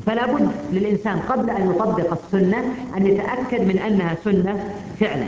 فلا بد للإنسان قبل أن يطبق السنة أن يتأكد من أنها سنة فعلا.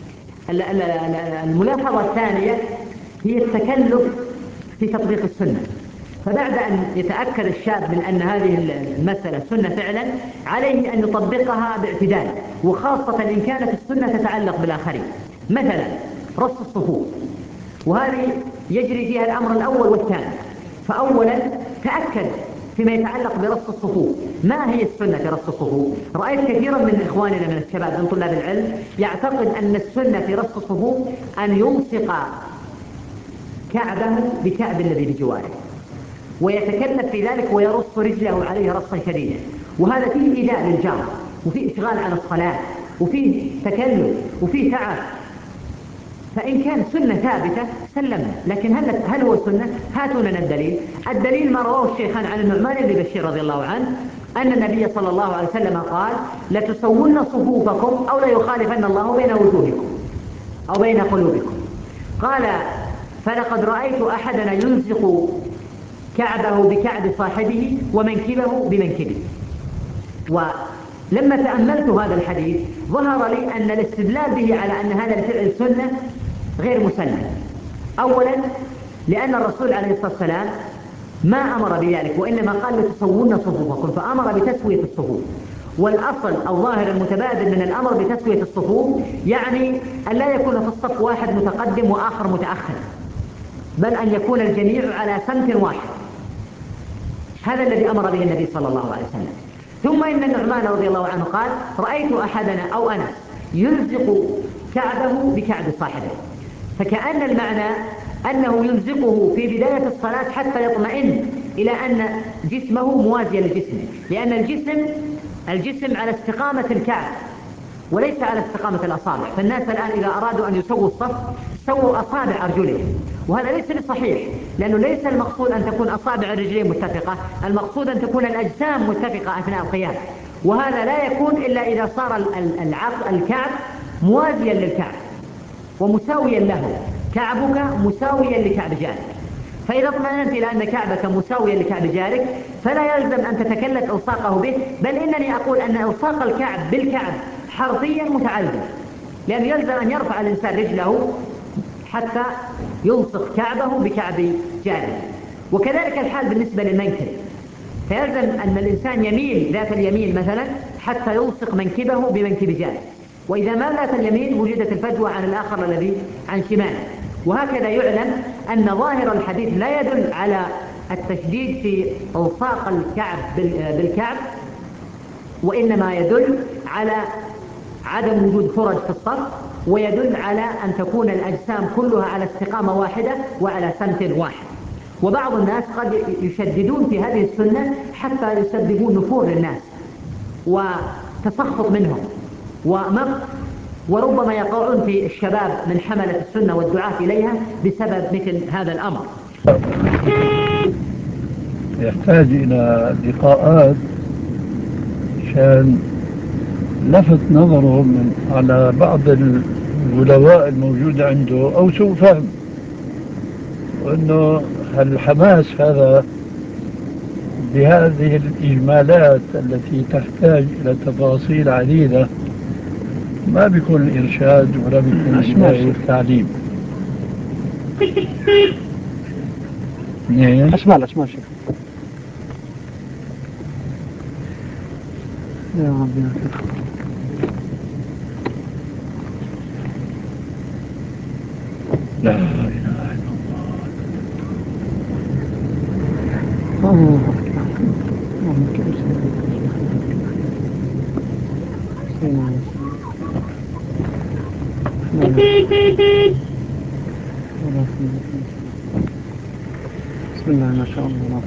الملاحظة الثانية هي التكلف في تطبيق السنة. فبعد أن يتأكد الشاب من أن هذه المسألة سنة فعلا، عليه أن يطبقها باعتدال، وخاصة إن كانت السنة تتعلق بالآخرين، مثلا رص الصفوف، وهذه يجري فيها الأمر الأول والثاني. فأولا تأكد فيما يتعلق برص الصفوف ما هي السنة في رص الصفوف. رأيت كثيرا من إخواننا من الشباب من طلاب العلم يعتقد أن السنة في رص الصفوف أن يلصق كعبه بكعب الذي بجواره، ويتكلف في ذلك ويرص رجله عليه رصا شديدا، وهذا فيه إيذاء للجار، وفيه إشغال عن الصلاة، وفيه تكلف، وفيه تعب. فإن كان سنة ثابتة سلمنا، لكن هل هو سنة؟ هاتوا لنا الدليل. الدليل ما رواه الشيخان عن النعمان بن بشير رضي الله عنه أن النبي صلى الله عليه وسلم قال: لتسون صفوفكم أو ليخالفن الله بين وجوهكم أو بين قلوبكم. قال: فلقد رأيت أحدنا يلصق كعبه بكعب صاحبه ومنكبه بمنكبه. ولما تأملت هذا الحديث ظهر لي أن الاستدلال به على أن هذا الفعل سنة غير مسلم. أولا لأن الرسول عليه الصلاة والسلام ما أمر بذلك، وإنما قال: لتسون صفوفكم، فأمر بتسوية الصفوف. والأصل أو ظاهر المتبادل من الأمر بتسوية الصفوف يعني أن لا يكون في الصف واحد متقدم وآخر متأخر، بل أن يكون الجميع على سمت واحد. هذا الذي أمر به النبي صلى الله عليه وسلم. ثم إن النعمان رضي الله عنه قال: رأيت أحدنا أو أنا يلزق كعبه بكعب صاحبه. فكأن المعنى أنه يلزقه في بداية الصلاة حتى يطمئن إلى أن جسمه موازيا لجسمه، لأن الجسم على استقامة الكعب وليس على استقامة الأصابع. فالناس الآن إذا أرادوا أن يسووا الصف سووا أصابع أرجلهم، وهذا ليس بصحيح، لأنه ليس المقصود أن تكون أصابع الرجلين متفقة، المقصود أن تكون الأجسام متفقة أثناء القيام. وهذا لا يكون إلا إذا صار الكعب موازيا للكعب ومساويا له، كعبك مساويا لكعب جارك. فإذا اطمأننت إلى أن كعبك مساويا لكعب جارك فلا يلزم أن تتكلف إلصاقه به، بل إنني أقول أن إلصاق الكعب بالكعب حرفيا متعلم، لأنه يلزم أن يرفع الإنسان رجله حتى يلصق كعبه بكعب جاره. وكذلك الحال بالنسبة للمنكب، فيلزم أن الإنسان يميل ذات اليمين مثلا حتى يلصق منكبه بمنكب جاره، وإذا ما ذات اليمين وجدت الفجوة عن الآخر الذي عن شماله. وهكذا يعلم أن ظاهر الحديث لا يدل على التشديد في إلصاق الكعب بالكعب، وإنما يدل على عدم وجود فرج في الصف، ويدل على أن تكون الأجسام كلها على استقامة واحدة وعلى سمت واحد. وبعض الناس قد يشددون في هذه السنة حتى يسببون نفور للناس وتسخط منهم ومقت، وربما يقعون في الشباب من حملة السنة والدعاة إليها بسبب مثل هذا الأمر. يحتاج إلى لقاءات عشان لفت نظرهم على بعض الغلواء الموجودة عنده أو سوء فهم، وأنه الحماس هذا بهذه الإجمالات التي تحتاج إلى تفاصيل عديدة ما بيكون الإرشاد ولا بيكون التعليم. أشمال شيخ يا ربي. لا إله إلا الله. بسم الله ما شاء الله.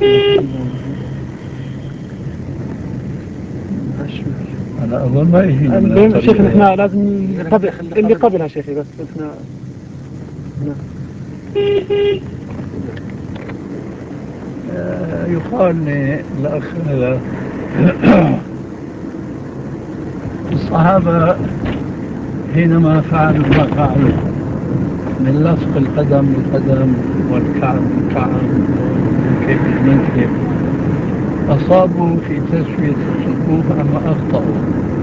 أنا أظن ما يجي شيخ إحنا لازم اللي قبلها شيخي، بس إحنا يقال للأخ هذا الصحابة حينما فعلوا ما فعلوا من لصق القدم بالقدم والكعب بالكعب والمنكب بالمنكب أصابوا في تسوية الصفوف أم أخطأوا؟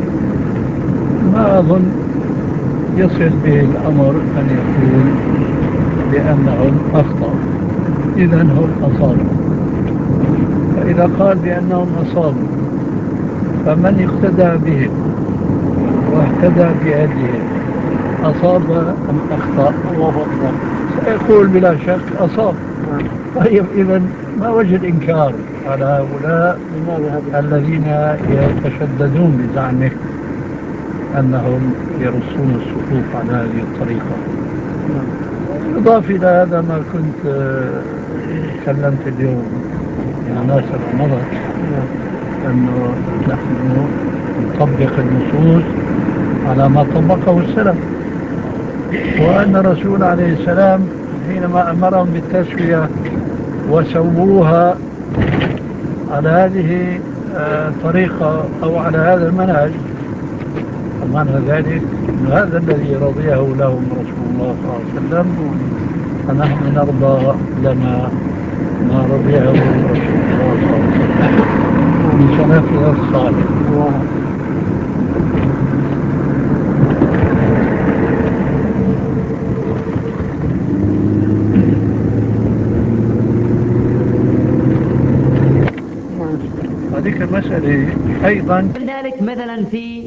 ما أظن يصل به الأمر أن يقول بأنهم أخطأوا، إذن هم أصابوا. فإذا قال بأنهم أصابوا فمن اقتدى بهم واهتدى بهديهم أصاب أم أخطأ؟ الله أكبر. سيقول بلا شك أصاب. طيب إذن ما وجه الإنكار على هؤلاء الذين يتشددون بزعمه أنهم يرصون الصفوف على هذه الطريقة؟ يضاف إلى هذا ما كنت تكلمت اليوم بالمناسبة مضت، أنه نحن نطبق النصوص على ما طبقه السلف، وأن الرسول عليه السلام حينما أمرهم بالتسوية وسووها على هذه الطريقة أو على هذا المنهج، فمعنى ذلك أن هذا الذي رضيه لهم رسول الله صلى الله عليه وسلم، فنحن نرضى لنا ما رضيه رسول الله صلى الله عليه وسلم من سلفنا الصالح. هذيك المسألة أيضا ذلك مثلا في